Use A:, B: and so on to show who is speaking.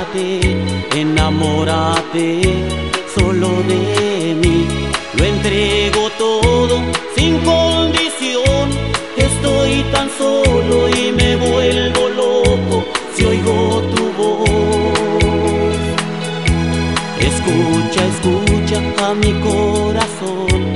A: enamórate solo de mí. Lo entrego todo sin condición. Estoy tan solo y me vuelvo loco si oigo tu voz. Escucha, escucha a mi corazón.